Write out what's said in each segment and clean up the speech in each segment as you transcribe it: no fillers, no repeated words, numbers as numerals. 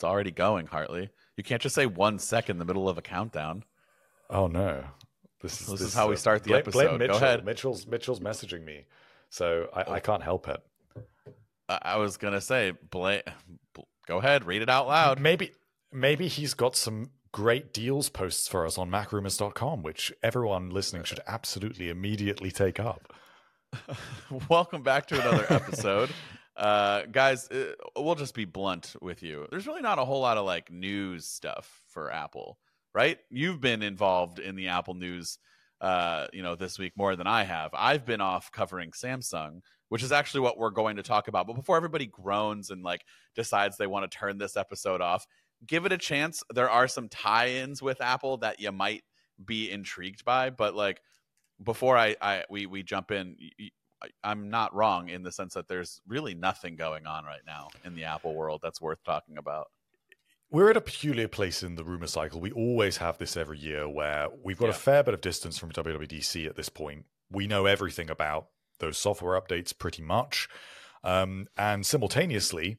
It's already going, Hartley. You can't just say 1 second in the middle of a countdown. Oh no. This is how we start the episode. Mitchell. Go ahead. Mitchell's messaging me, so I can't help it. I was going to say, go ahead, read it out loud. Maybe he's got some great deals posts for us on macrumors.com, which everyone listening should absolutely immediately take up. Welcome back to another episode. Guys, we'll just be blunt with you. There's really not a whole lot of like news stuff for Apple, right? You've been involved in the Apple news, this week more than I have. I've been off covering Samsung, which is actually what we're going to talk about. But before everybody groans and like decides they want to turn this episode off, give it a chance. There are some tie-ins with Apple that you might be intrigued by, but like before we jump in, I'm not wrong in the sense that there's really nothing going on right now in the Apple world that's worth talking about. We're at a peculiar place in the rumor cycle. We always have this every year where we've got a fair bit of distance from WWDC at this point. We know everything about those software updates pretty much. And simultaneously,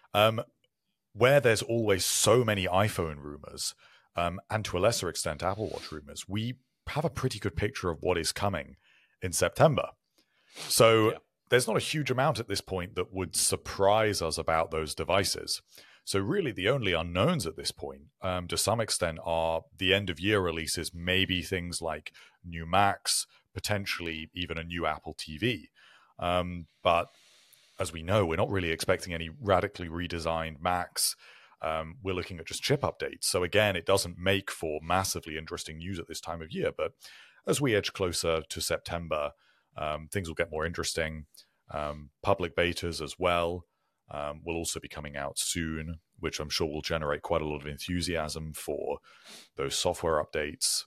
where there's always so many iPhone rumors, and to a lesser extent Apple Watch rumors, we have a pretty good picture of what is coming in September. So there's not a huge amount at this point that would surprise us about those devices. So really the only unknowns at this point, to some extent, are the end-of-year releases, maybe things like new Macs, potentially even a new Apple TV. But as we know, we're not really expecting any radically redesigned Macs. We're looking at just chip updates. So again, it doesn't make for massively interesting news at this time of year. But as we edge closer to September, things will get more interesting. Public betas as well will also be coming out soon, which I'm sure will generate quite a lot of enthusiasm for those software updates.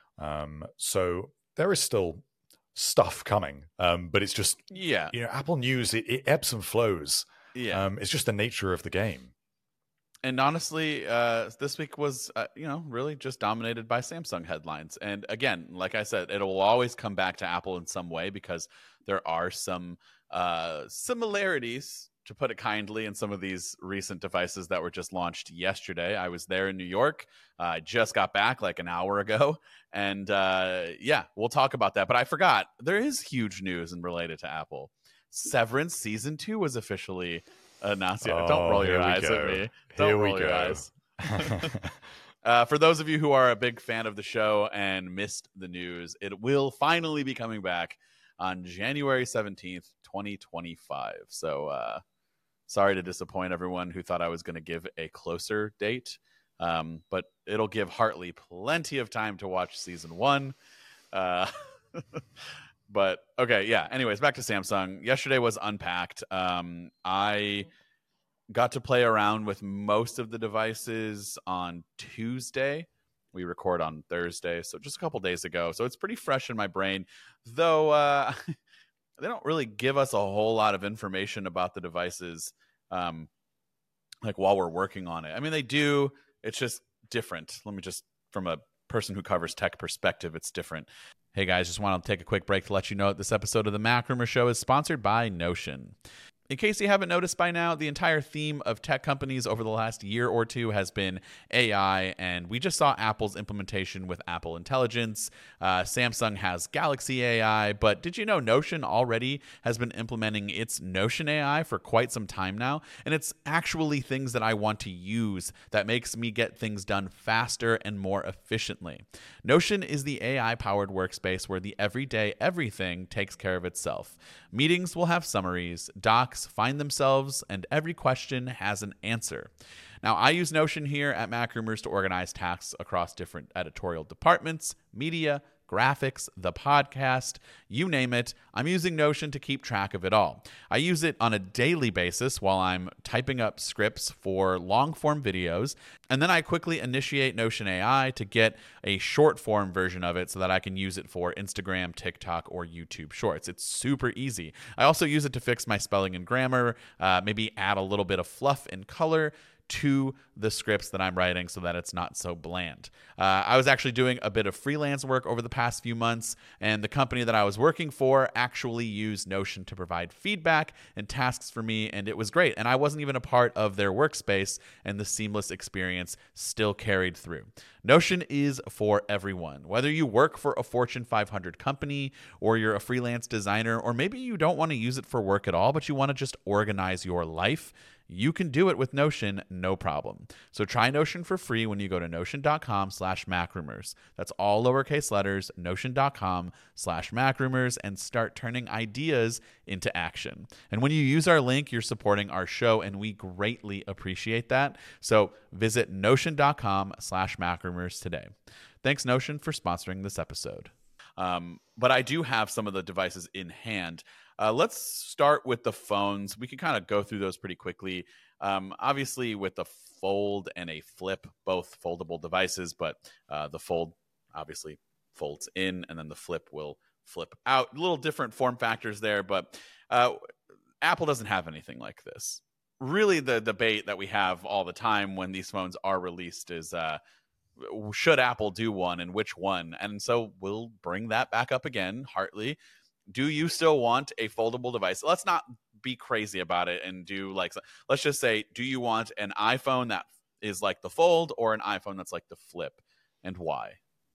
So there is still stuff coming, but it's just, Apple News, it ebbs and flows. It's just the nature of the game. And honestly, this week was, really just dominated by Samsung headlines. And again, like I said, it will always come back to Apple in some way because there are some similarities, to put it kindly, in some of these recent devices that were just launched yesterday. I was there in New York. I just got back like an hour ago. And we'll talk about that. But I forgot, there is huge news and related to Apple. Severance Season 2 was officially announced. Don't roll your eyes at me. Don't roll your eyes. For those of you who are a big fan of the show and missed the news, it will finally be coming back on January 17th, 2025. So sorry to disappoint everyone who thought I was going to give a closer date, but it'll give Hartley plenty of time to watch Season 1. But okay, anyways, back to Samsung. Yesterday was Unpacked. I got to play around with most of the devices on Tuesday. We record on Thursday, so just a couple days ago. So it's pretty fresh in my brain, though they don't really give us a whole lot of information about the devices like while we're working on it. I mean, they do. It's just different. Let me just, from a person who covers tech perspective, it's different. Hey guys, just want to take a quick break to let you know that this episode of the Mac Rumor Show is sponsored by Notion. In case you haven't noticed by now, the entire theme of tech companies over the last year or two has been AI, and we just saw Apple's implementation with Apple Intelligence. Samsung has Galaxy AI, but did you know Notion already has been implementing its Notion AI for quite some time now? And it's actually things that I want to use that makes me get things done faster and more efficiently. Notion is the AI-powered workspace where the everyday everything takes care of itself. Meetings will have summaries, docs find themselves, and every question has an answer. Now, I use Notion here at Mac Rumors to organize tasks across different editorial departments, media, graphics, the podcast, you name it. I'm using Notion to keep track of it all. I use it on a daily basis while I'm typing up scripts for long-form videos, and then I quickly initiate Notion AI to get a short-form version of it so that I can use it for Instagram, TikTok, or YouTube Shorts. It's super easy. I also use it to fix my spelling and grammar, maybe add a little bit of fluff and color to the scripts that I'm writing so that it's not so bland. I was actually doing a bit of freelance work over the past few months, and the company that I was working for actually used Notion to provide feedback and tasks for me, and it was great. And I wasn't even a part of their workspace, and the seamless experience still carried through. Notion is for everyone. Whether you work for a Fortune 500 company, or you're a freelance designer, or maybe you don't want to use it for work at all, but you want to just organize your life, you can do it with Notion, no problem. So try Notion for free when you go to notion.com/macrumors. That's all lowercase letters, notion.com/macrumors, and start turning ideas into action. And when you use our link, you're supporting our show, and we greatly appreciate that. So visit notion.com/macrumors today. Thanks, Notion, for sponsoring this episode. But I do have some of the devices in hand. Let's start with the phones. We can kind of go through those pretty quickly. Obviously, with the Fold and a Flip, both foldable devices, but the Fold obviously folds in, and then the Flip will flip out. A little different form factors there, but Apple doesn't have anything like this. Really, the debate that we have all the time when these phones are released is should Apple do one, and which one? And so we'll bring that back up again, Hartley. Do you still want a foldable device? Let's not be crazy about it and do like, let's just say, do you want an iPhone that is like the Fold or an iPhone that's like the Flip, and why?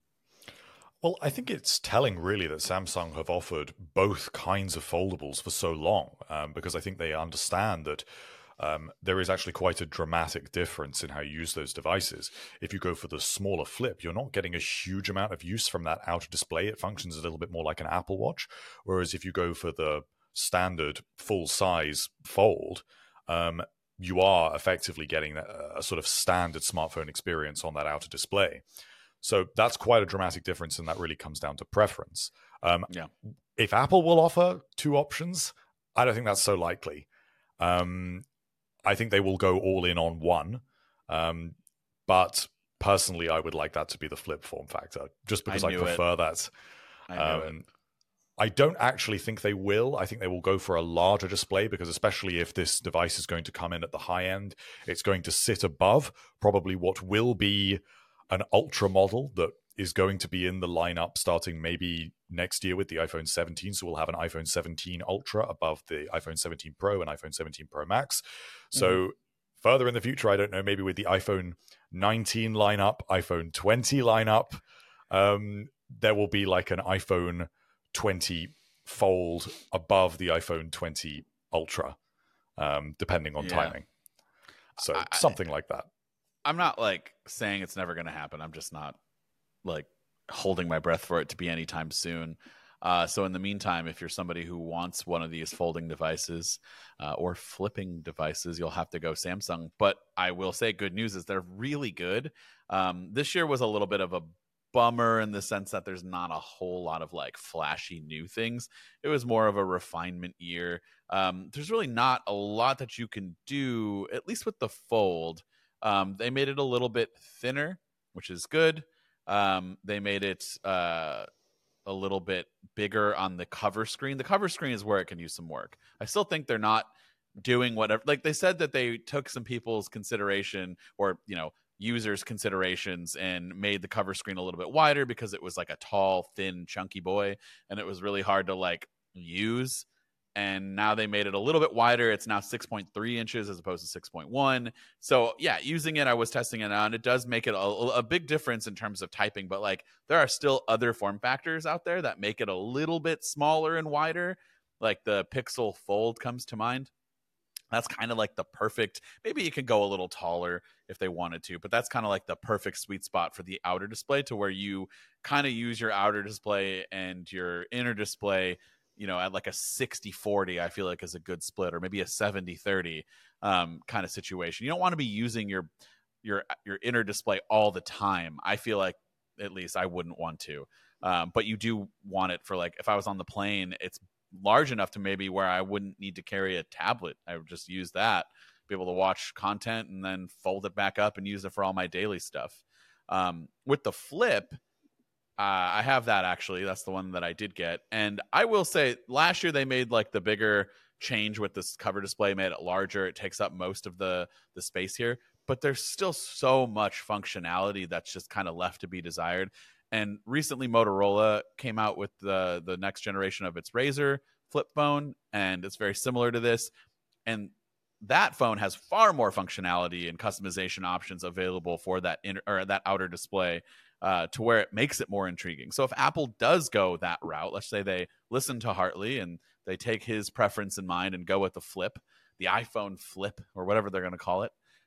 Well, I think it's telling really that Samsung have offered both kinds of foldables for so long, because I think they understand that there is actually quite a dramatic difference in how you use those devices. If you go for the smaller Flip, you're not getting a huge amount of use from that outer display. It functions a little bit more like an Apple Watch. Whereas if you go for the standard full-size Fold, you are effectively getting a sort of standard smartphone experience on that outer display. So that's quite a dramatic difference, and that really comes down to preference. If Apple will offer two options, I don't think that's so likely. I think they will go all in on one. But personally, I would like that to be the Flip form factor, just because I prefer that. I don't actually think they will. I think they will go for a larger display, because especially if this device is going to come in at the high end, it's going to sit above probably what will be an Ultra model that is going to be in the lineup starting maybe next year with the iPhone 17. So we'll have an iPhone 17 Ultra above the iPhone 17 Pro and iPhone 17 Pro Max. So further in the future, I don't know, maybe with the iPhone 19 lineup, iPhone 20 lineup, there will be like an iPhone 20 Fold above the iPhone 20 Ultra, depending on timing. So something like that. I'm not like saying it's never going to happen. I'm just not like holding my breath for it to be anytime soon. So in the meantime, if you're somebody who wants one of these folding devices or flipping devices, you'll have to go Samsung. But I will say good news is they're really good. This year was a little bit of a bummer in the sense that there's not a whole lot of like flashy new things. It was more of a refinement year. There's really not a lot that you can do, at least with the Fold. They made it a little bit thinner, which is good. They made it a little bit bigger on the cover screen. The cover screen is where it can use some work. I still think they're not doing whatever. Like they said that they took some people's consideration, or users' considerations, and made the cover screen a little bit wider because it was like a tall, thin, chunky boy, and it was really hard to like use. And now they made it a little bit wider. It's now 6.3 inches as opposed to 6.1. So yeah, using it, I was testing it out, and it does make it a big difference in terms of typing. But like, there are still other form factors out there that make it a little bit smaller and wider. Like the Pixel Fold comes to mind. That's kind of like the perfect, maybe you could go a little taller if they wanted to, but that's kind of like the perfect sweet spot for the outer display, to where you kind of use your outer display and your inner display, at like a 60-40, I feel like is a good split, or maybe a 70-30 kind of situation. You don't want to be using your inner display all the time. I feel like, at least I wouldn't want to. But you do want it for, like, if I was on the plane, it's large enough to maybe where I wouldn't need to carry a tablet. I would just use that, be able to watch content and then fold it back up and use it for all my daily stuff. With the Flip, I have that actually. That's the one that I did get. And I will say last year they made like the bigger change with this cover display, made it larger. It takes up most of the space here. but there's still so much functionality that's just kind of left to be desired. And recently Motorola came out with the next generation of its Razr flip phone, and it's very similar to this. And that phone has far more functionality and customization options available for that that outer display, to where it makes it more intriguing. So if Apple does go that route, let's say they listen to Hartley and they take his preference in mind and go with the flip, the iPhone flip, or whatever they're going to call it.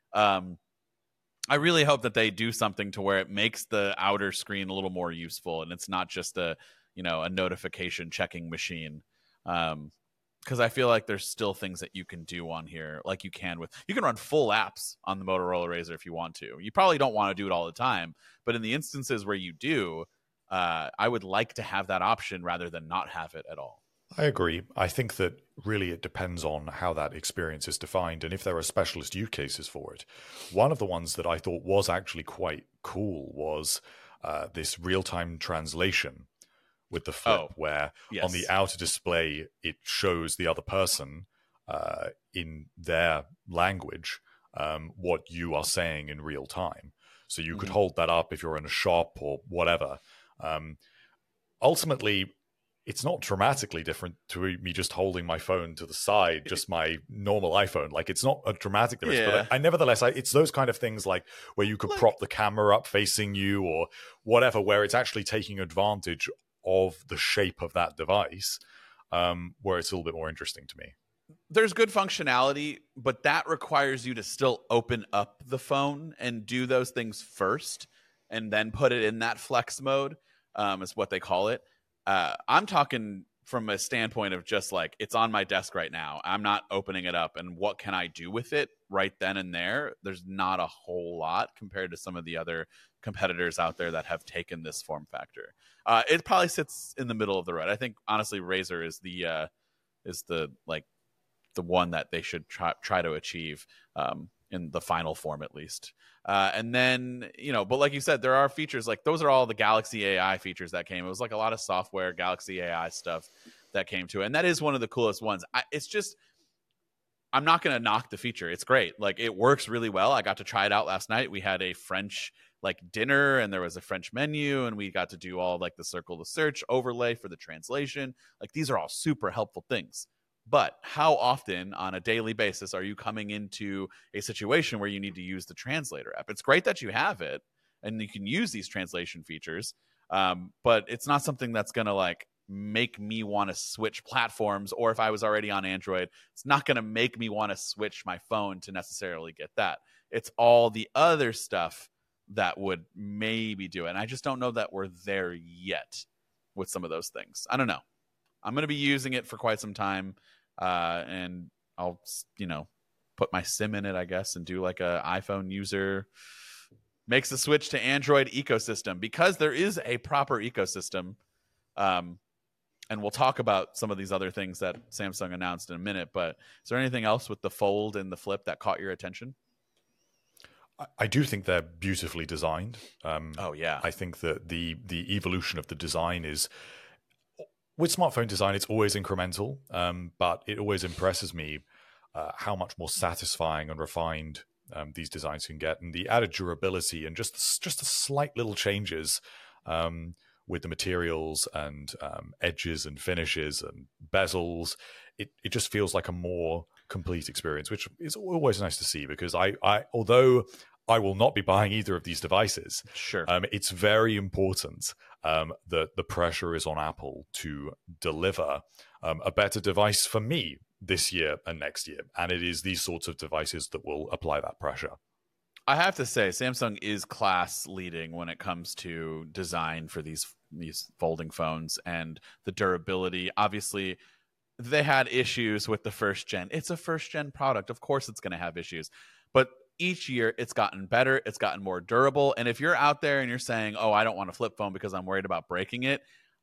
I really hope that they do something to where it makes the outer screen a little more useful, and it's not just a notification checking machine. Because I feel like there's still things that you can do on here, like you can run full apps on the Motorola Razr if you want to. You probably don't want to do it all the time, but in the instances where you do, I would like to have that option rather than not have it at all. I agree. I think that really it depends on how that experience is defined and if there are specialist use cases for it. One of the ones that I thought was actually quite cool was this real-time translation with the flip, where on the outer display, it shows the other person in their language what you are saying in real time. So you could hold that up if you're in a shop or whatever. Ultimately, it's not dramatically different to me just holding my phone to the side, just my normal iPhone. Like, it's not a dramatic difference, but I nevertheless, it's those kind of things like where you could prop the camera up facing you or whatever, where it's actually taking advantage of the shape of that device, where it's a little bit more interesting to me. There's good functionality, but that requires you to still open up the phone and do those things first and then put it in that flex mode, is what they call it. I'm talking from a standpoint of just like, it's on my desk right now. I'm not opening it up. And what can I do with it right then and there? There's not a whole lot compared to some of the other competitors out there that have taken this form factor. It probably sits in the middle of the road. I think honestly, Razr is the one that they should try to achieve, in the final form at least. And then, but like you said, there are features like those are all the Galaxy AI features that came. It was like a lot of software Galaxy AI stuff that came to it. And that is one of the coolest ones. I'm not going to knock the feature. It's great. Like, it works really well. I got to try it out last night. We had a French dinner, and there was a French menu, and we got to do all the circle to search overlay for the translation. Like, these are all super helpful things. But how often on a daily basis are you coming into a situation where you need to use the translator app? It's great that you have it and you can use these translation features, but it's not something that's going to make me want to switch platforms. Or if I was already on Android, it's not going to make me want to switch my phone to necessarily get that. It's all the other stuff that would maybe do it. And I just don't know that we're there yet with some of those things. I don't know. I'm going to be using it for quite some time. And I'll, put my SIM in it, I guess, and do a iPhone user makes the switch to Android ecosystem, because there is a proper ecosystem. And we'll talk about some of these other things that Samsung announced in a minute. But is there anything else with the Fold and the Flip that caught your attention? I do think they're beautifully designed. I think that the evolution of the design is, with smartphone design, it's always incremental, but it always impresses me how much more satisfying and refined these designs can get, and the added durability and just the slight little changes with the materials and edges and finishes and bezels. It just feels like a more complete experience, which is always nice to see, because although I will not be buying either of these devices, sure, it's very important that the pressure is on Apple to deliver a better device for me this year and next year. And it is these sorts of devices that will apply that pressure. I have to say, Samsung is class leading when it comes to design for these folding phones and the durability. Obviously, they had issues with the first gen. It's a first gen product. Of course, it's going to have issues. But each year, it's gotten better. It's gotten more durable. And if you're out there and you're saying, oh, I don't want a flip phone because I'm worried about breaking it,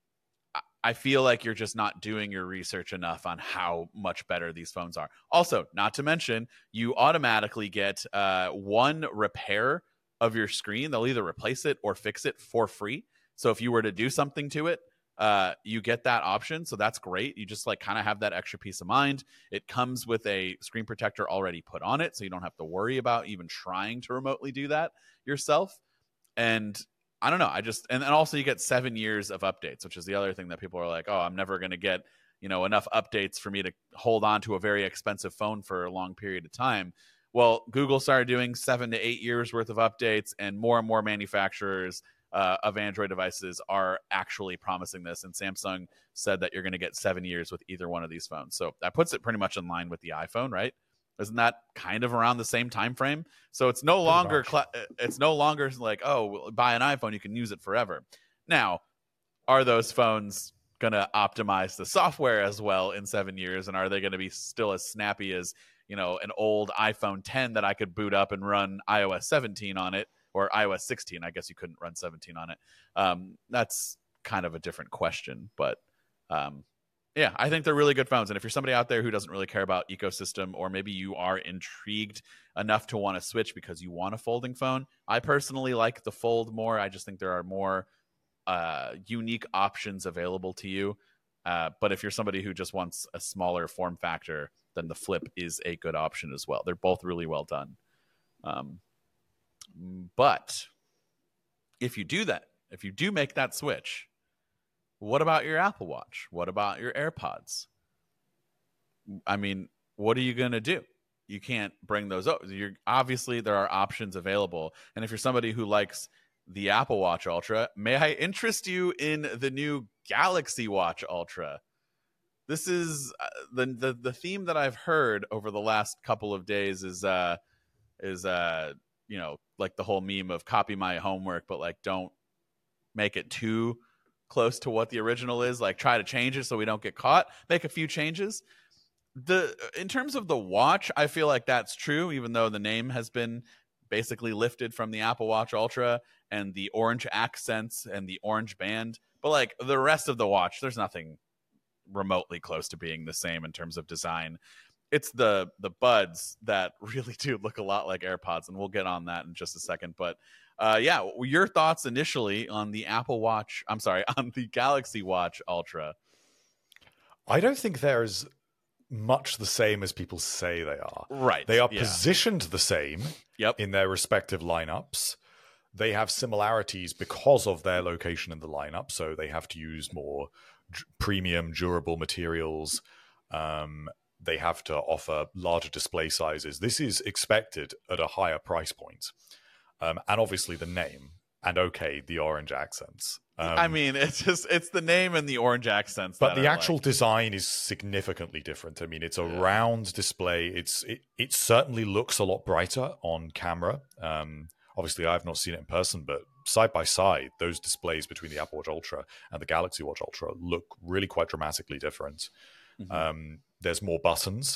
I feel like you're just not doing your research enough on how much better these phones are. Also, not to mention, you automatically get one repair of your screen. They'll either replace it or fix it for free. So if you were to do something to it, you get that option. So that's great. You just like kind of have that extra peace of mind. It comes with a screen protector already put on it, so you don't have to worry about even trying to remotely do that yourself. And I don't know. And also you get 7 years of updates, which is the other thing that people are like, oh, I'm never going to get, enough updates for me to hold on to a very expensive phone for a long period of time. Well, Google started doing 7 to 8 years worth of updates, and more manufacturers of Android devices are actually promising this. And Samsung said that you're going to get 7 years with either one of these phones. So that puts it pretty much in line with the iPhone, right? Isn't that kind of around the same time frame? So it's no longer like, oh, buy an iPhone, you can use it forever. Now, are those phones going to optimize the software as well in 7 years? And are they going to be still as snappy as, an old iPhone 10 that I could boot up and run iOS 17 on it, or iOS 16? I guess you couldn't run 17 on it. That's kind of a different question, but yeah, I think they're really good phones. And if you're somebody out there who doesn't really care about ecosystem, or maybe you are intrigued enough to want to switch because you want a folding phone, I personally like the Fold more. I just think there are more unique options available to you. But if you're somebody who just wants a smaller form factor, then the Flip is a good option as well. They're both really well done. But if you do make that switch, what about your Apple Watch? What about your AirPods? I mean, what are you going to do? You can't bring those up. Obviously, there are options available. And if you're somebody who likes the Apple Watch Ultra, may I interest you in the new Galaxy Watch Ultra? This is the theme that I've heard over the last couple of days is like the whole meme of copy my homework, but like don't make it too close to what the original is. Like try to change it so we don't get caught. Make a few changes. In terms of the watch, I feel like that's true, even though the name has been basically lifted from the Apple Watch Ultra and the orange accents and the orange band. But like the rest of the watch, there's nothing remotely close to being the same in terms of design. It's the buds that really do look a lot like AirPods, and we'll get on that in just a second. But yeah, your thoughts initially on the on the Galaxy Watch Ultra? I don't think there's much the same as people say they are. Right. They are positioned the same in their respective lineups. They have similarities because of their location in the lineup, so they have to use more premium, durable materials. They have to offer larger display sizes. This is expected at a higher price point. And obviously the name, and the orange accents. I mean, it's the name and the orange accents. But the actual design is significantly different. I mean, it's a round display. It certainly looks a lot brighter on camera. Obviously, I've not seen it in person, but side by side, those displays between the Apple Watch Ultra and the Galaxy Watch Ultra look really quite dramatically different. Mm-hmm. There's more buttons.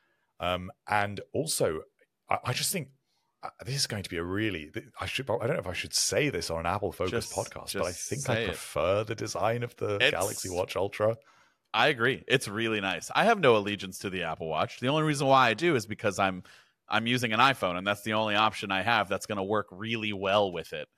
And also, I just think this is going to be I don't know if I should say this on an Apple Focus podcast, but I think I prefer the design of the Galaxy Watch Ultra. I agree. It's really nice. I have no allegiance to the Apple Watch. The only reason why I do is because I'm using an iPhone, and that's the only option I have that's going to work really well with it.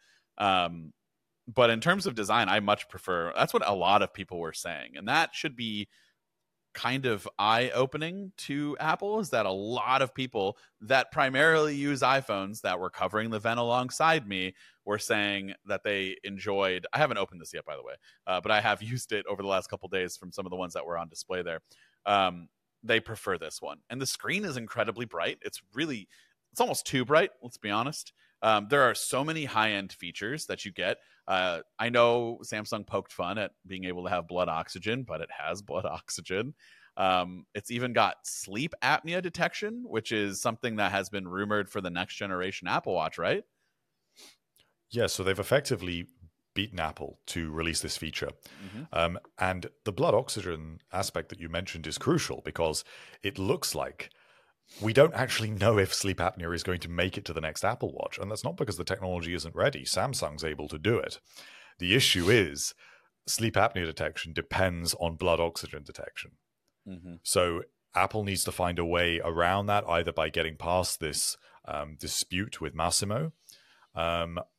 But in terms of design, I much prefer. That's what a lot of people were saying, and that should be kind of eye-opening to Apple, is that a lot of people that primarily use iPhones that were covering the event alongside me were saying that they enjoyed. I haven't opened this yet, by the way, but I have used it over the last couple of days from some of the ones that were on display there. They prefer this one, and the screen is incredibly bright. It's almost too bright, let's be honest. There are so many high-end features that you get. I know Samsung poked fun at being able to have blood oxygen, but it has blood oxygen. It's even got sleep apnea detection, which is something that has been rumored for the next generation Apple Watch, right? Yeah, so they've effectively beaten Apple to release this feature. Mm-hmm. And the blood oxygen aspect that you mentioned is crucial because it looks like we don't actually know if sleep apnea is going to make it to the next Apple Watch. And that's not because the technology isn't ready. Samsung's able to do it. The issue is sleep apnea detection depends on blood oxygen detection. Mm-hmm. So Apple needs to find a way around that, either by getting past this dispute with Masimo,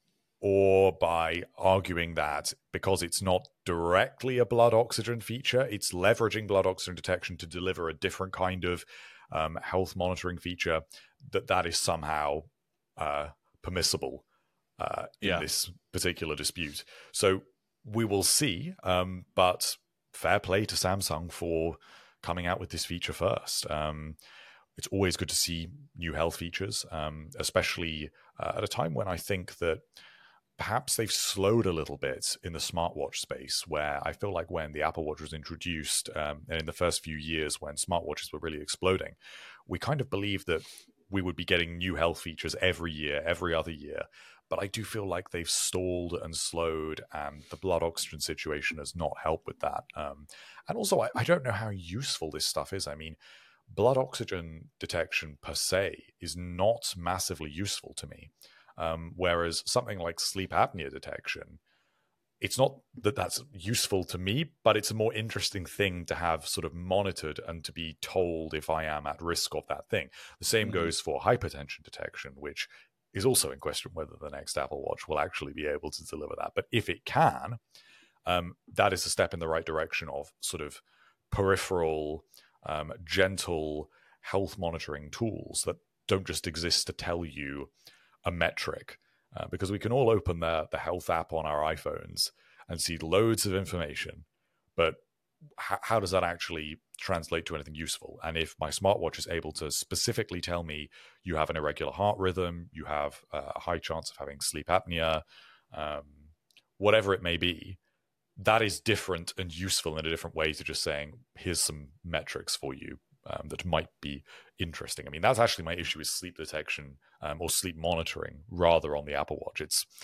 or by arguing that because it's not directly a blood oxygen feature, it's leveraging blood oxygen detection to deliver a different kind of health monitoring feature, that is somehow permissible in this particular dispute. So we will see, but fair play to Samsung for coming out with this feature first. It's always good to see new health features, especially at a time when I think that perhaps they've slowed a little bit in the smartwatch space, where I feel like when the Apple Watch was introduced, and in the first few years when smartwatches were really exploding, we kind of believed that we would be getting new health features every year, every other year. But I do feel like they've stalled and slowed, and the blood oxygen situation has not helped with that. And also, I don't know how useful this stuff is. I mean, blood oxygen detection per se is not massively useful to me. Whereas something like sleep apnea detection, it's not that that's useful to me, but it's a more interesting thing to have sort of monitored and to be told if I am at risk of that thing. The same goes for hypertension detection, which is also in question whether the next Apple Watch will actually be able to deliver that. But if it can, that is a step in the right direction of sort of peripheral, gentle health monitoring tools that don't just exist to tell you a metric, because we can all open the health app on our iPhones and see loads of information, but how does that actually translate to anything useful? And if my smartwatch is able to specifically tell me you have an irregular heart rhythm, you have a high chance of having sleep apnea, whatever it may be, that is different and useful in a different way to just saying, here's some metrics for you that might be interesting. I mean, that's actually my issue with sleep detection or sleep monitoring rather on the Apple Watch.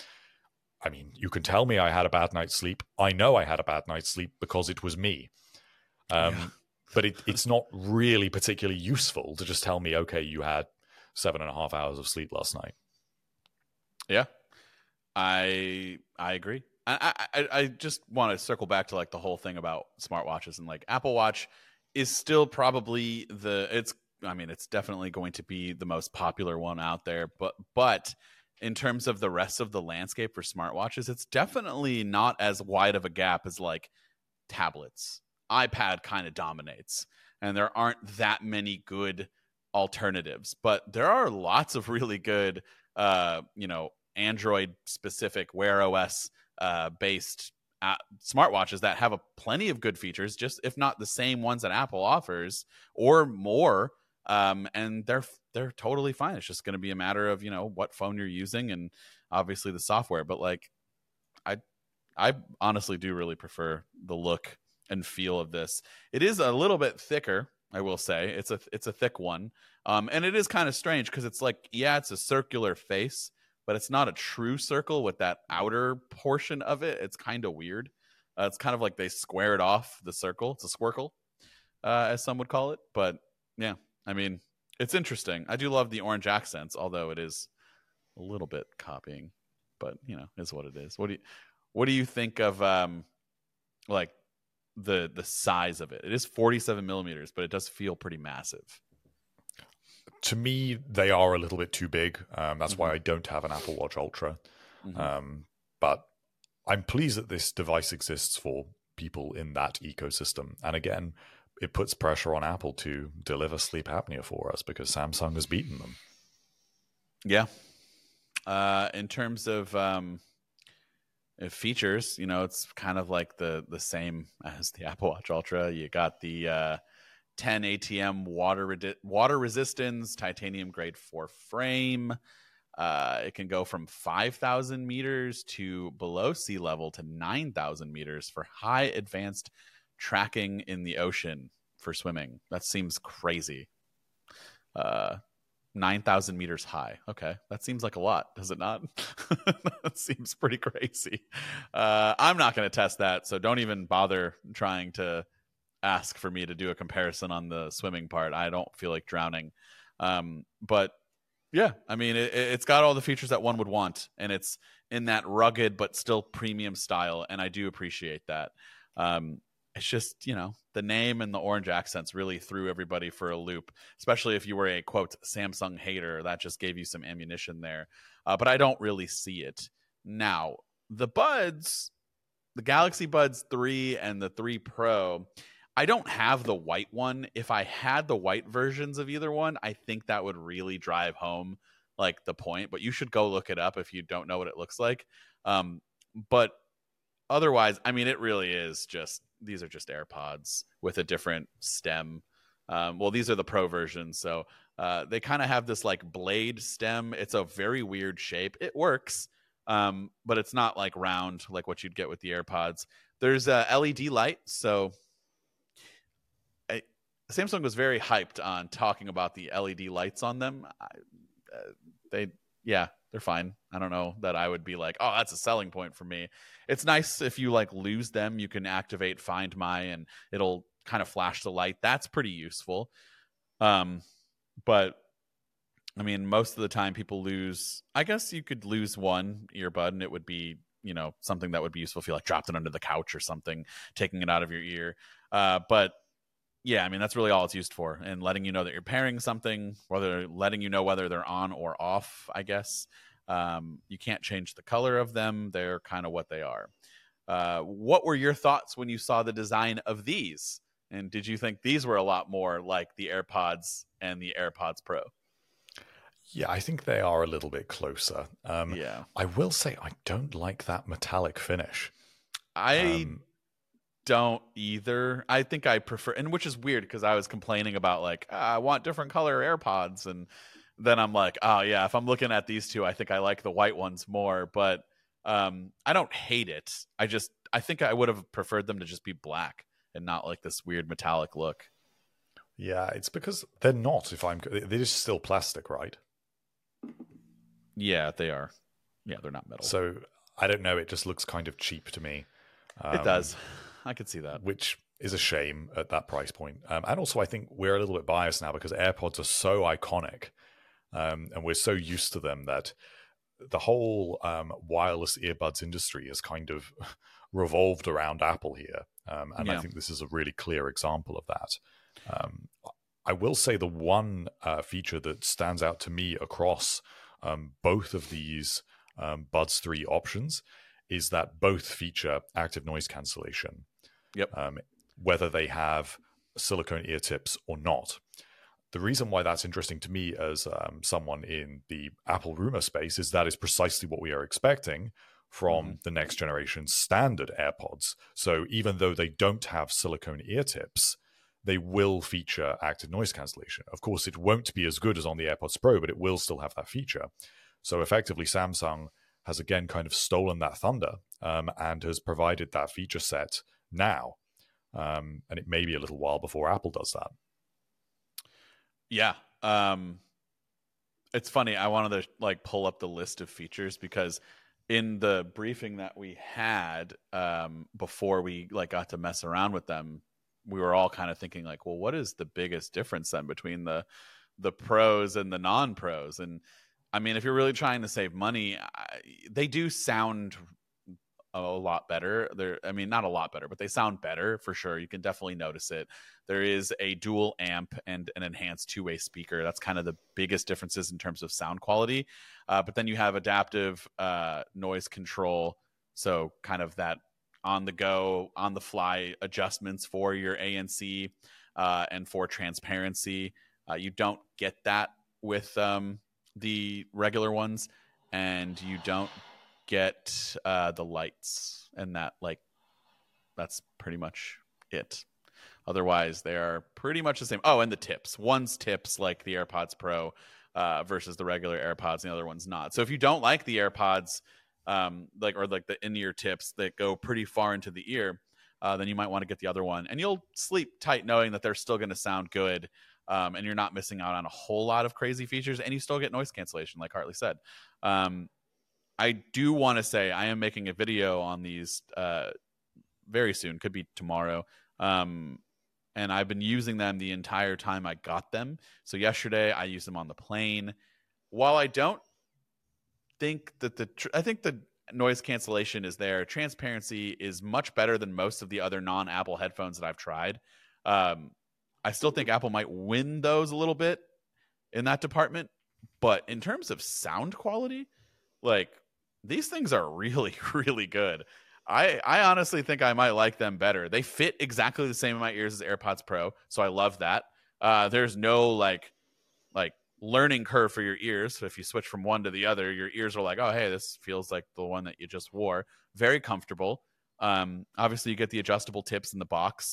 I mean, you can tell me I had a bad night's sleep. I know I had a bad night's sleep because it was me. But it's not really particularly useful to just tell me, okay, you had 7.5 hours of sleep last night. Yeah, I agree. I just want to circle back to like the whole thing about smartwatches, and like Apple Watch is still probably it's definitely going to be the most popular one out there, but in terms of the rest of the landscape for smartwatches, it's definitely not as wide of a gap as like tablets. iPad kind of dominates, and there aren't that many good alternatives, but there are lots of really good Android specific Wear OS based smartwatches that have plenty of good features, just if not the same ones that Apple offers or more. And they're totally fine. It's just going to be a matter of, what phone you're using and obviously the software. But like, I honestly do really prefer the look and feel of this. It is a little bit thicker, I will say. It's a thick one. And it is kind of strange because it's like, it's a circular face, but it's not a true circle with that outer portion of it. It's kind of weird. It's kind of like they squared off the circle. It's a squircle, as some would call it. But yeah, I mean, it's interesting. I do love the orange accents, although it is a little bit copying, but is what it is. What do you think of like the size of it? It is 47 millimeters, but it does feel pretty massive. To me, they are a little bit too big. That's why I don't have an Apple Watch Ultra. But I'm pleased that this device exists for people in that ecosystem. And again, it puts pressure on Apple to deliver sleep apnea for us because Samsung has beaten them. Yeah. In terms of features, it's kind of like the same as the Apple Watch Ultra. You got the 10 ATM water resistance, titanium grade 4 frame. It can go from 5,000 meters to below sea level to 9,000 meters for high advanced tracking in the ocean for swimming. That seems crazy. 9,000 meters high. Okay, that seems like a lot, does it not? That seems pretty crazy. I'm not going to test that, so don't even bother trying to ask for me to do a comparison on the swimming part. I don't feel like drowning. But yeah, I mean, it's got all the features that one would want, and it's in that rugged but still premium style, and I do appreciate that. It's just, the name and the orange accents really threw everybody for a loop, especially if you were a, quote, Samsung hater. That just gave you some ammunition there. But I don't really see it. Now, the Buds, the Galaxy Buds 3 and the 3 Pro, I don't have the white one. If I had the white versions of either one, I think that would really drive home like the point. But you should go look it up if you don't know what it looks like. But otherwise, I mean, it really is just, these are just AirPods with a different stem. Well, these are the Pro versions, so they kind of have this like blade stem. It's a very weird shape. It works, but it's not like round like what you'd get with the AirPods. There's a LED light, so Samsung was very hyped on talking about the LED lights on them. They're fine. I don't know that I would be like, oh, that's a selling point for me. It's nice if you like lose them, you can activate Find My and it'll kind of flash the light. That's pretty useful. But I mean, most of the time people lose, I guess you could lose one earbud and it would be, you know, something that would be useful if you like dropped it under the couch or something, taking it out of your ear. But yeah, I mean, that's really all it's used for, and letting you know that you're pairing something, whether letting you know whether they're on or off, I guess. You can't change the color of them. They're kind of what they are. What were your thoughts when you saw the design of these? And did you think these were a lot more like the AirPods and the AirPods Pro? Yeah, I think they are a little bit closer. Yeah. I will say I don't like that metallic finish. I don't either. I think I prefer, and which is weird because I was complaining about like, I want different color AirPods. And then I'm like, oh yeah, if I'm looking at these two, I think I like the white ones more. But I don't hate it. I think I would have preferred them to just be black and not like this weird metallic look. Yeah, it's because they're not. They're just still plastic, right? Yeah, they are. Yeah, they're not metal. So I don't know. It just looks kind of cheap to me. It does. I could see that. Which is a shame at that price point. And also, I think we're a little bit biased now because AirPods are so iconic, and we're so used to them that the whole wireless earbuds industry has kind of revolved around Apple here. And I think this is a really clear example of that. I will say the one feature that stands out to me across both of these Buds 3 options is that both feature active noise cancellation. Yep. Whether they have silicone ear tips or not. The reason why that's interesting to me as someone in the Apple rumor space is that is precisely what we are expecting from the next generation standard AirPods. So even though they don't have silicone ear tips, they will feature active noise cancellation. Of course, it won't be as good as on the AirPods Pro, but it will still have that feature. So effectively, Samsung has again kind of stolen that thunder and has provided that feature set now. And it may be a little while before Apple does that. Yeah. It's funny. I wanted to like pull up the list of features because in the briefing that we had before we like got to mess around with them, we were all kind of thinking like, well, what is the biggest difference then between the pros and the non-pros? And I mean, if you're really trying to save money, they do sound a lot better. I mean, not a lot better, but they sound better for sure. You can definitely notice it. There is a dual amp and an enhanced two-way speaker. That's kind of the biggest differences in terms of sound quality. But then you have adaptive noise control. So kind of that on the go, on the fly adjustments for your ANC and for transparency. You don't get that with the regular ones, and you don't get the lights, and that's pretty much it. Otherwise, they are pretty much the same. Oh, and the tips. One's tips like the AirPods Pro versus the regular AirPods, and the other one's not. So if you don't like the AirPods, like the in-ear tips that go pretty far into the ear, then you might want to get the other one, and you'll sleep tight knowing that they're still going to sound good, and you're not missing out on a whole lot of crazy features, and you still get noise cancellation, like Hartley said. I do want to say I am making a video on these very soon, could be tomorrow. And I've been using them the entire time I got them. So yesterday I used them on the plane. While I don't think that I think the noise cancellation is there, transparency is much better than most of the other non-Apple headphones that I've tried. I still think Apple might win those a little bit in that department. But in terms of sound quality, like These things are really, really good. I honestly think I might like them better. They fit exactly the same in my ears as AirPods Pro, so I love that. There's no like learning curve for your ears. So if you switch from one to the other, your ears are like, oh, hey, this feels like the one that you just wore. Very comfortable. Obviously, you get the adjustable tips in the box.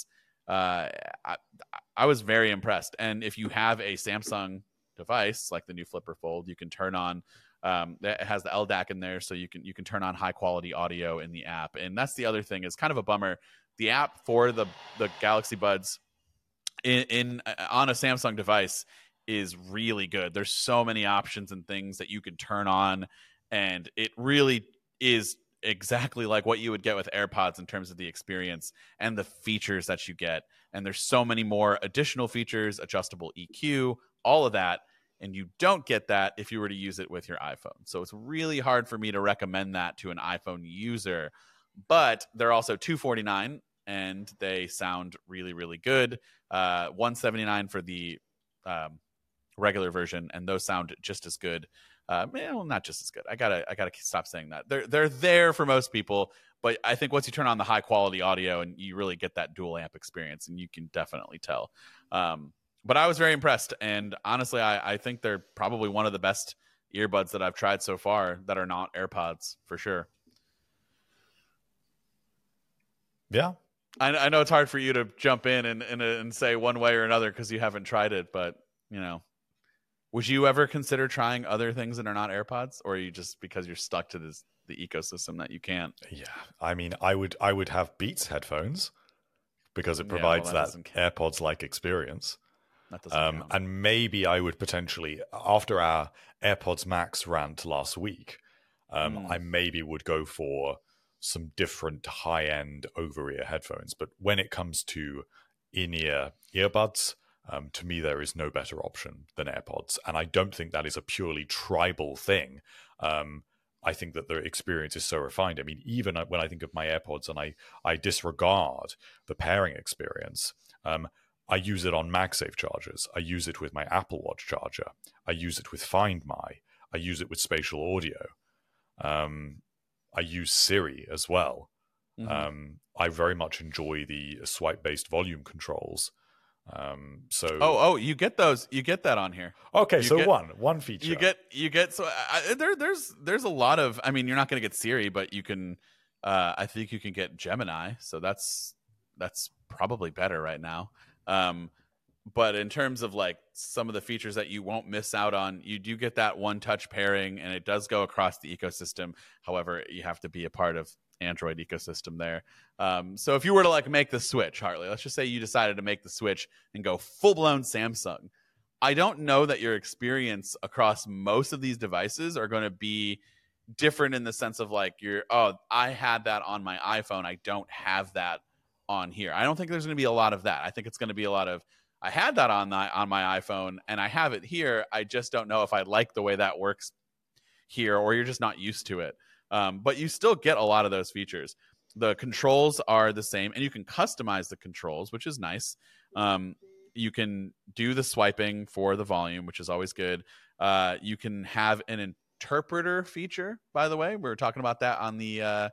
I was very impressed. And if you have a Samsung device like the new Flipper Fold, you can turn on. It has the LDAC in there, so you can turn on high quality audio in the app. And that's the other thing, is kind of a bummer. The app for the Galaxy Buds in on a Samsung device is really good. There's so many options and things that you can turn on, and it really is exactly like what you would get with AirPods in terms of the experience and the features that you get. And there's so many more additional features, adjustable EQ, all of that. And you don't get that if you were to use it with your iPhone. So it's really hard for me to recommend that to an iPhone user. But they're also $249 and they sound really, really good. $179 for the regular version, and those sound just as good. Well, not just as good. I gotta stop saying that. They're there for most people, but I think once you turn on the high quality audio and you really get that dual amp experience, and you can definitely tell. But I was very impressed, and honestly, I think they're probably one of the best earbuds that I've tried so far that are not AirPods, for sure. Yeah. I know it's hard for you to jump in and say one way or another because you haven't tried it, but, you know, would you ever consider trying other things that are not AirPods, or are you just, because you're stuck to the ecosystem, that you can't? Yeah. I mean, I would have Beats headphones because it provides that AirPods-like experience. That doesn't count. And maybe I would potentially, after our AirPods Max rant last week, I maybe would go for some different high-end over-ear headphones. But when it comes to in-ear earbuds, to me, there is no better option than AirPods. And I don't think that is a purely tribal thing. I think that the experience is so refined. I mean, even when I think of my AirPods and I disregard the pairing experience, I use it on MagSafe chargers. I use it with my Apple Watch charger. I use it with Find My. I use it with spatial audio. I use Siri as well. Mm-hmm. I very much enjoy the swipe-based volume controls. So you get those. You get that on here. Okay, one feature. You get so there's a lot of. I mean, you're not going to get Siri, but you can. I think you can get Gemini. So that's probably better right now. But in terms of like some of the features that you won't miss out on, you do get that one touch pairing, and it does go across the ecosystem. However, you have to be a part of Android ecosystem there. So if you were to like make the switch, Hartley, let's just say you decided to make the switch and go full blown Samsung. I don't know that your experience across most of these devices are going to be different in the sense of like I had that on my iPhone. I don't have that on here. I don't think there's going to be a lot of that. I think it's going to be a lot of, I had that on my iPhone and I have it here. I just don't know if I like the way that works here, or you're just not used to it. But you still get a lot of those features. The controls are the same, and you can customize the controls, which is nice. You can do the swiping for the volume, which is always good. You can have an interpreter feature, by the way. We were talking about that on the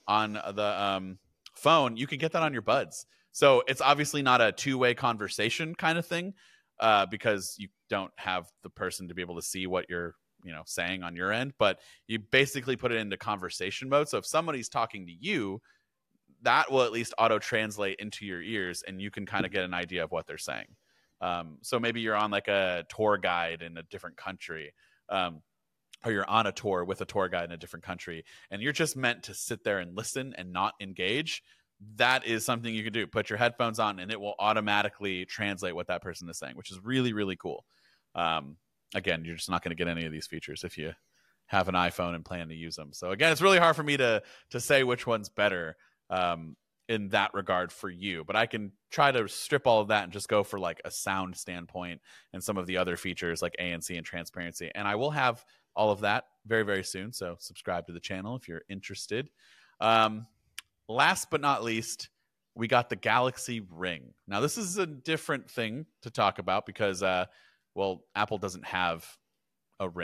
phone. You can get that on your buds. So it's obviously not a two-way conversation kind of thing, because you don't have the person to be able to see what you're saying on your end, but you basically put it into conversation mode. So if somebody's talking to you, that will at least auto translate into your ears, and you can kind of get an idea of what they're saying. So maybe you're on like a tour guide in a different country, or you're on a tour with a tour guide in a different country, and you're just meant to sit there and listen and not engage. That is something you can do. Put your headphones on and it will automatically translate what that person is saying, which is really, really cool. Again, you're just not going to get any of these features if you have an iPhone and plan to use them. So again, it's really hard for me to say which one's better in that regard for you. But I can try to strip all of that and just go for like a sound standpoint and some of the other features like ANC and transparency. And I will have all of that very, very soon. So subscribe to the channel if you're interested. Last but not least, we got the Galaxy Ring. Now, this is a different thing to talk about because, Apple doesn't have a ring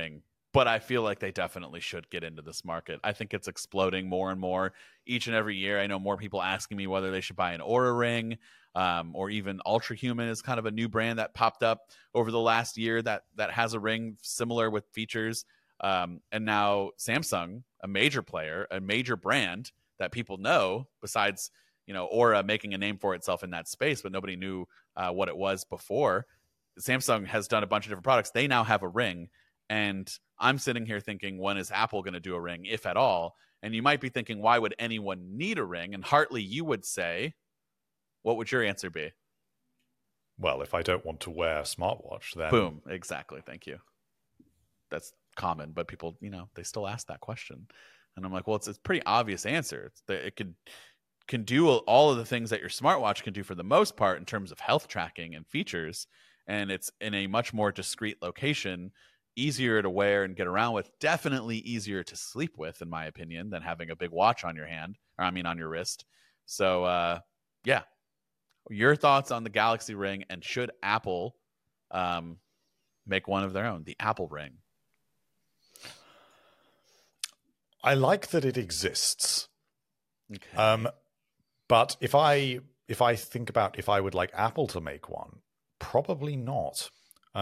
but I feel like they definitely should get into this market. I think it's exploding more and more each and every year. I know more people asking me whether they should buy an Aura ring, or even Ultra Human is kind of a new brand that popped up over the last year that has a ring similar with features. And now Samsung, a major player, a major brand that people know, besides Aura making a name for itself in that space, but nobody knew what it was before. Samsung has done a bunch of different products. They now have a ring. And I'm sitting here thinking, when is Apple going to do a ring, if at all? And you might be thinking, why would anyone need a ring? And Hartley, you would say, what would your answer be? Well, if I don't want to wear a smartwatch, then... Boom. Exactly. Thank you. That's common, but people, they still ask that question. And I'm like, well, it's a pretty obvious answer. It can do all of the things that your smartwatch can do for the most part in terms of health tracking and features. And it's in a much more discreet location, easier to wear and get around with, definitely easier to sleep with, in my opinion, than having a big watch on your hand, on your wrist. So, yeah. Your thoughts on the Galaxy Ring, and should Apple make one of their own, the Apple Ring? I like that it exists. Okay. But if I think about if I would like Apple to make one, probably not.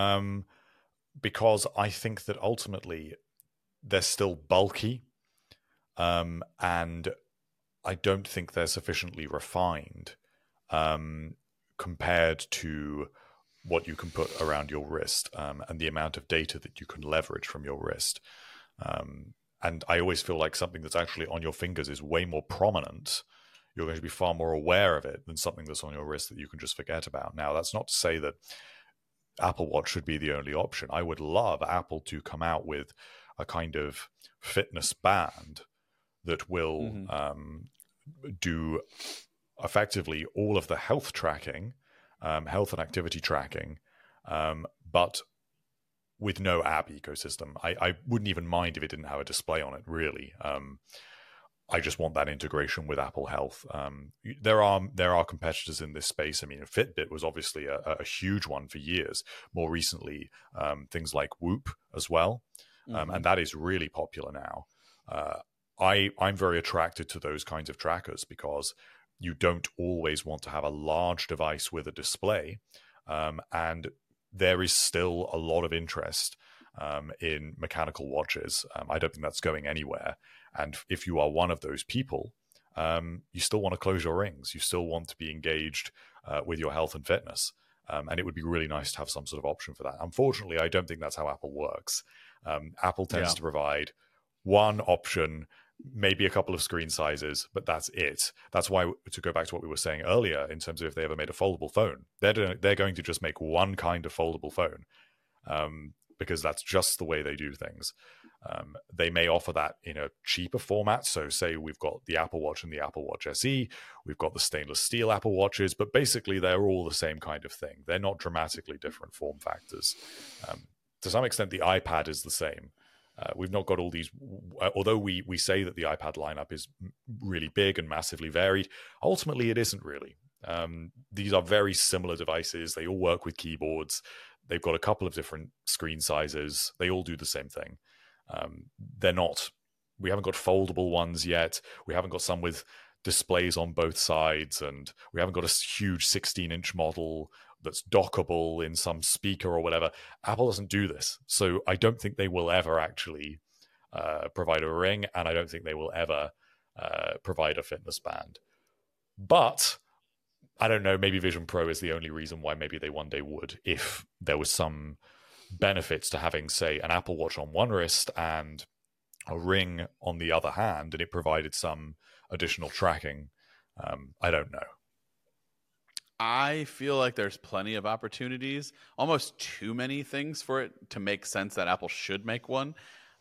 Because I think that ultimately they're still bulky, and I don't think they're sufficiently refined compared to what you can put around your wrist, and the amount of data that you can leverage from your wrist. And I always feel like something that's actually on your fingers is way more prominent. You're going to be far more aware of it than something that's on your wrist that you can just forget about. Now, that's not to say that Apple Watch should be the only option. I would love Apple to come out with a kind of fitness band that will do effectively all of the health tracking, health and activity tracking, but with no app ecosystem. I wouldn't even mind if it didn't have a display on it, really. I just want that integration with Apple Health. There are competitors in this space. I mean, Fitbit was obviously a huge one for years. More recently, things like Whoop as well, and that is really popular now. I'm very attracted to those kinds of trackers because you don't always want to have a large device with a display, and there is still a lot of interest in mechanical watches. I don't think that's going anywhere. And if you are one of those people, you still want to close your rings. You still want to be engaged with your health and fitness. And it would be really nice to have some sort of option for that. Unfortunately, I don't think that's how Apple works. Apple tends to provide one option, maybe a couple of screen sizes, but that's it. That's why, to go back to what we were saying earlier, in terms of if they ever made a foldable phone, they're going to just make one kind of foldable phone, because that's just the way they do things. They may offer that in a cheaper format. So say we've got the Apple Watch and the Apple Watch SE, we've got the stainless steel Apple Watches, but basically they're all the same kind of thing. They're not dramatically different form factors. To some extent, the iPad is the same. We've not got all these, although we say that the iPad lineup is really big and massively varied, ultimately it isn't really. These are very similar devices. They all work with keyboards. They've got a couple of different screen sizes. They all do the same thing. We haven't got foldable ones yet. We haven't got some with displays on both sides, and we haven't got a huge 16-inch model that's dockable in some speaker or whatever. Apple doesn't do this. So I don't think they will ever actually provide a ring, and I don't think they will ever provide a fitness band. But I don't know, maybe Vision Pro is the only reason why maybe they one day would, if there was some benefits to having, say, an Apple Watch on one wrist and a ring on the other hand, and it provided some additional tracking. I don't know. I feel like there's plenty of opportunities, almost too many things for it to make sense that Apple should make one.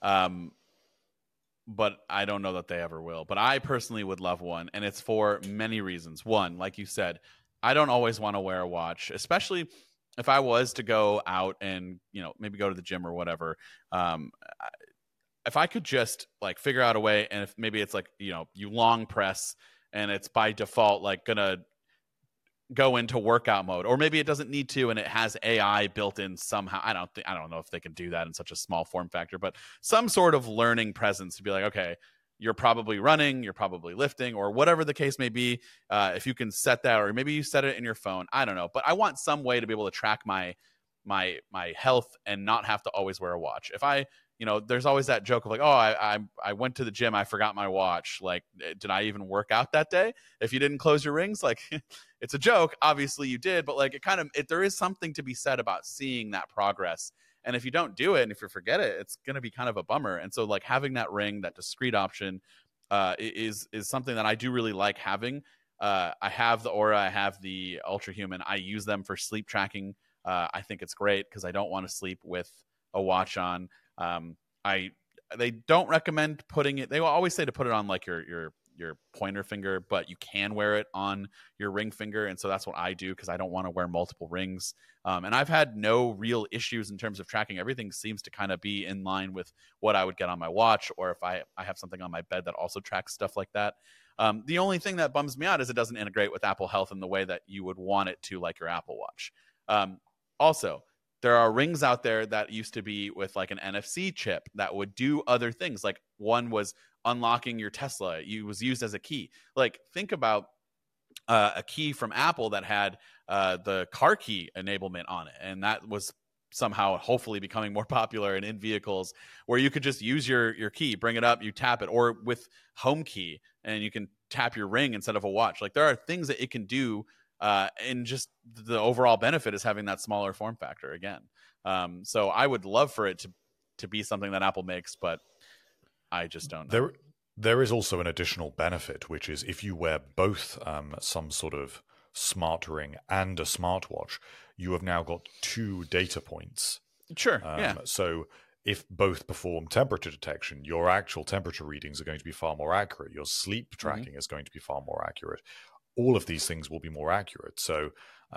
But I don't know that they ever will. But I personally would love one, and it's for many reasons. One, like you said, I don't always want to wear a watch, especially if I was to go out and, maybe go to the gym or whatever. If I could just like figure out a way, and if maybe it's like, you long press and it's by default like gonna go into workout mode, or maybe it doesn't need to and it has AI built in somehow. I don't know if they can do that in such a small form factor, but some sort of learning presence to be like, okay, you're probably running, you're probably lifting, or whatever the case may be. If you can set that, or maybe you set it in your phone, I don't know, but I want some way to be able to track my health and not have to always wear a watch. If I, there's always that joke of like, oh, I went to the gym, I forgot my watch. Like, did I even work out that day? If you didn't close your rings, like, it's a joke. Obviously you did, but like there is something to be said about seeing that progress. And if you don't do it, and if you forget it, it's going to be kind of a bummer. And so like having that ring, that discrete option, is something that I do really like having. I have the Oura, I have the Ultra Human. I use them for sleep tracking. I think it's great because I don't want to sleep with a watch on. They don't recommend putting it. They will always say to put it on like your pointer finger, but you can wear it on your ring finger, and so that's what I do because I don't want to wear multiple rings. And I've had no real issues in terms of tracking. Everything seems to kind of be in line with what I would get on my watch, or if I have something on my bed that also tracks stuff like that. The only thing that bums me out is it doesn't integrate with Apple Health in the way that you would want it to, like your Apple Watch. Also, there are rings out there that used to be with like an NFC chip that would do other things. Like one was unlocking your Tesla. It was used as a key. Like think about a key from Apple that had the car key enablement on it. And that was somehow hopefully becoming more popular and in vehicles where you could just use your key, bring it up, you tap it, or with Home Key and you can tap your ring instead of a watch. Like there are things that it can do. And just the overall benefit is having that smaller form factor again. So I would love for it to be something that Apple makes, but I just don't know. There is also an additional benefit, which is if you wear both some sort of smart ring and a smartwatch, you have now got 2 data points. Sure, yeah. So if both perform temperature detection, your actual temperature readings are going to be far more accurate. Your sleep tracking is going to be far more accurate. All of these things will be more accurate. So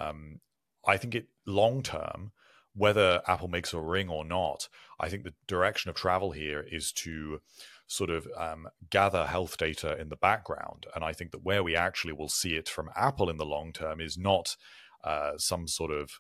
I think long term, whether Apple makes a ring or not, I think the direction of travel here is to sort of gather health data in the background. And I think that where we actually will see it from Apple in the long term is not some sort of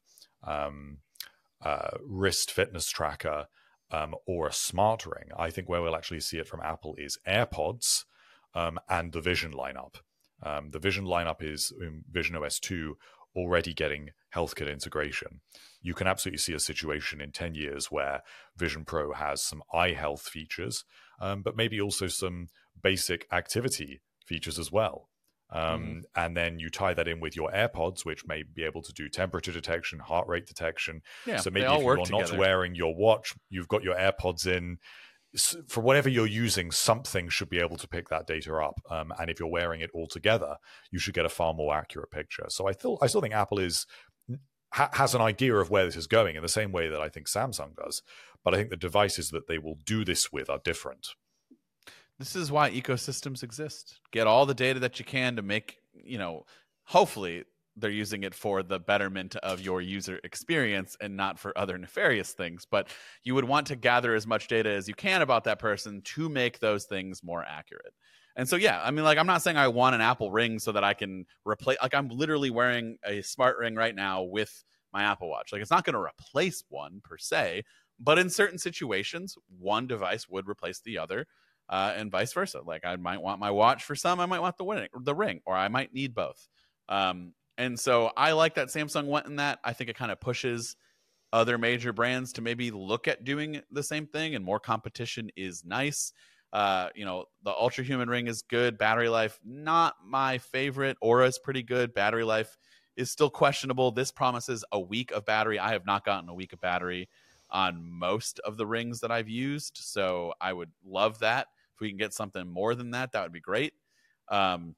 wrist fitness tracker or a smart ring. I think where we'll actually see it from Apple is AirPods and the Vision lineup. The Vision lineup is in Vision OS 2 already getting HealthKit integration. You can absolutely see a situation in 10 years where Vision Pro has some eye health features, but maybe also some basic activity features as well. And then you tie that in with your AirPods, which may be able to do temperature detection, heart rate detection. Yeah, so maybe if you're not wearing your watch, you've got your AirPods in. For whatever you're using, something should be able to pick that data up. And if you're wearing it all together, you should get a far more accurate picture. So I still think Apple has an idea of where this is going in the same way that I think Samsung does. But I think the devices that they will do this with are different. This is why ecosystems exist. Get all the data that you can to make, hopefully they're using it for the betterment of your user experience and not for other nefarious things. But you would want to gather as much data as you can about that person to make those things more accurate. And so, yeah, I mean, like, I'm not saying I want an Apple ring so that I can replace, like, I'm literally wearing a smart ring right now with my Apple Watch. Like, it's not going to replace one per se, but in certain situations, one device would replace the other. And vice versa. Like I might want my watch for some, I might want the ring, or I might need both. And so I like that Samsung went in that. I think it kind of pushes other major brands to maybe look at doing the same thing, and more competition is nice. The Ultra Human ring is good. Battery life, not my favorite. Aura is pretty good. Battery life is still questionable. This promises a week of battery. I have not gotten a week of battery on most of the rings that I've used, so I would love that. If we can get something more than that, that would be great. And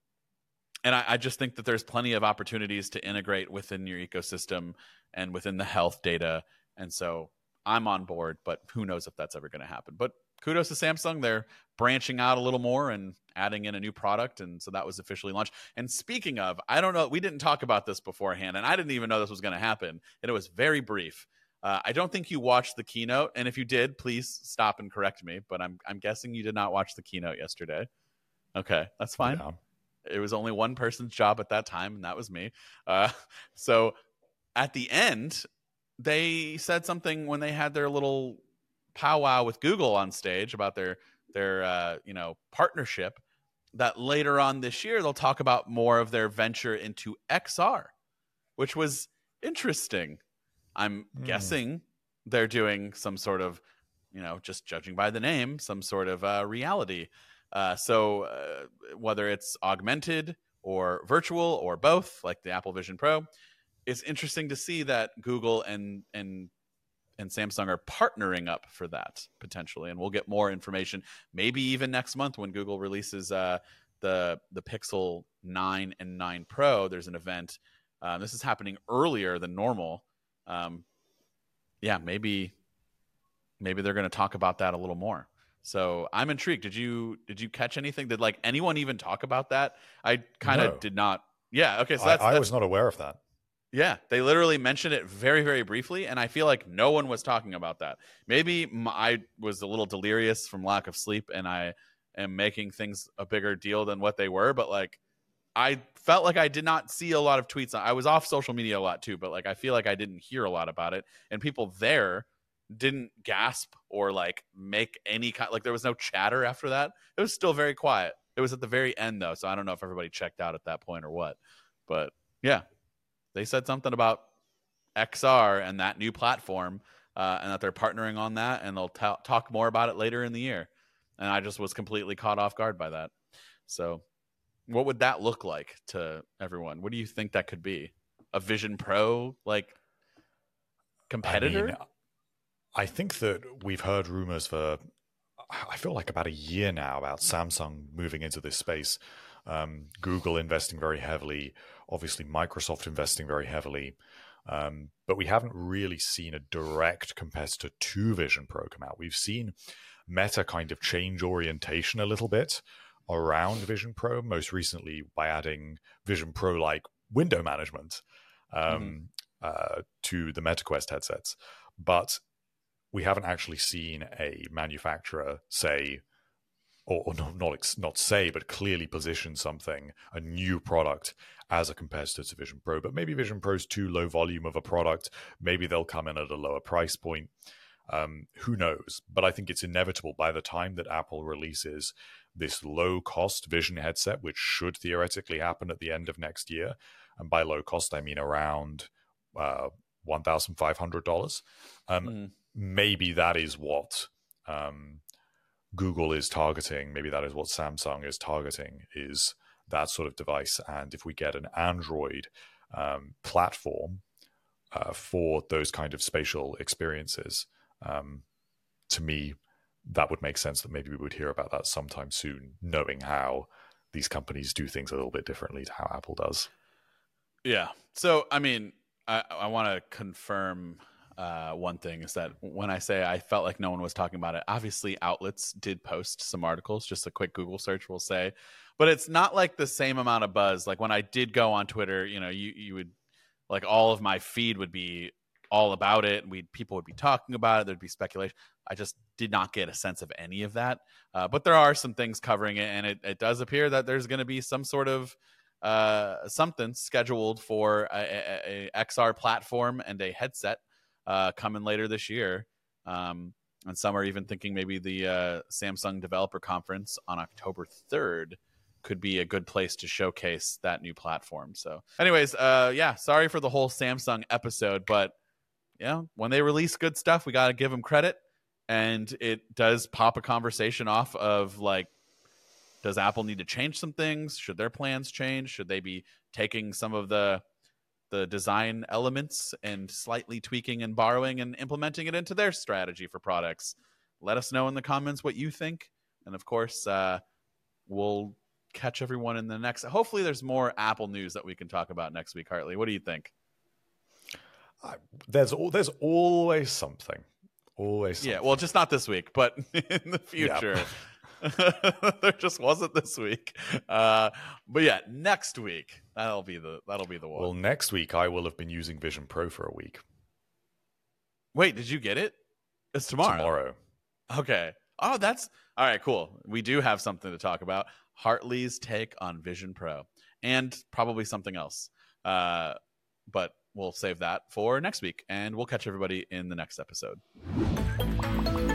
I just think that there's plenty of opportunities to integrate within your ecosystem and within the health data. And so I'm on board, but who knows if that's ever going to happen. But kudos to Samsung. They're branching out a little more and adding in a new product. And so that was officially launched. And speaking of, I don't know, we didn't talk about this beforehand, and I didn't even know this was going to happen. And it was very brief. I don't think you watched the keynote, and if you did, please stop and correct me. But I'm guessing you did not watch the keynote yesterday. Okay, that's fine. It was only one person's job at that time, and that was me. So at the end, they said something when they had their little powwow with Google on stage about their partnership, that later on this year they'll talk about more of their venture into XR, which was interesting. I'm guessing they're doing some sort of, just judging by the name, some sort of reality. So whether it's augmented or virtual or both, like the Apple Vision Pro, it's interesting to see that Google and Samsung are partnering up for that potentially, and we'll get more information maybe even next month when Google releases the Pixel 9 and 9 Pro. There's an event. This is happening earlier than normal. Maybe they're going to talk about that a little more. So I'm intrigued. Did you catch anything? Did like anyone even talk about that? I kind of did not. Yeah. Okay. So I was not aware of that. Yeah, they literally mentioned it very, very briefly, and I feel like no one was talking about that. Maybe I was a little delirious from lack of sleep, and I am making things a bigger deal than what they were. But like, I felt like I did not see a lot of tweets. I was off social media a lot too, but like, I feel like I didn't hear a lot about it, and people there didn't gasp or like make any kind. Like, there was no chatter after that. It was still very quiet. It was at the very end though, so I don't know if everybody checked out at that point or what. But yeah. They said something about XR and that new platform, and that they're partnering on that, and they'll talk more about it later in the year. And I just was completely caught off guard by that. So what would that look like to everyone? What do you think that could be? A Vision Pro like competitor? I think that we've heard rumors for, I feel like about a year now, about Samsung moving into this space. Google investing very heavily, obviously Microsoft investing very heavily, but we haven't really seen a direct competitor to Vision Pro come out. We've seen Meta kind of change orientation a little bit around Vision Pro, most recently by adding Vision Pro-like window management to the MetaQuest headsets. But we haven't actually seen a manufacturer say, or not say, but clearly position something, a new product, as a competitor to Vision Pro. But maybe Vision Pro's too low volume of a product. Maybe they'll come in at a lower price point. Who knows? But I think it's inevitable by the time that Apple releases this low-cost Vision headset, which should theoretically happen at the end of next year. And by low cost, I mean around $1,500. Maybe that is what Google is targeting. Maybe that is what Samsung is targeting, is that sort of device. And if we get an Android platform for those kind of spatial experiences, to me, that would make sense that maybe we would hear about that sometime soon, knowing how these companies do things a little bit differently to how Apple does. Yeah. So, I mean, I want to confirm one thing, is that when I say I felt like no one was talking about it, obviously outlets did post some articles. Just a quick Google search will say, but it's not like the same amount of buzz. Like when I did go on Twitter, you would, like, all of my feed would be all about it. People would be talking about it. There'd be speculation. I just did not get a sense of any of that. But there are some things covering it, and it does appear that there's going to be some sort of something scheduled for a XR platform and a headset coming later this year. And some are even thinking maybe the Samsung Developer Conference on October 3rd could be a good place to showcase that new platform. So anyways, sorry for the whole Samsung episode, but when they release good stuff, we got to give them credit. And it does pop a conversation off of, like, does Apple need to change some things? Should their plans change? Should they be taking some of the design elements and slightly tweaking and borrowing and implementing it into their strategy for products? Let us know in the comments what you think. And of course, we'll catch everyone in the next. Hopefully there's more Apple news that we can talk about next week. Hartley, what do you think? There's always something. Always something. Yeah, well, just not this week, but in the future. Yep. There just wasn't this week. But yeah, next week, that'll be the one. Well, next week I will have been using Vision Pro for a week. Wait, did you get it? It's tomorrow. Tomorrow. Okay. Oh, that's all right. Cool. We do have something to talk about. Hartley's take on Vision Pro and probably something else. But we'll save that for next week, and we'll catch everybody in the next episode.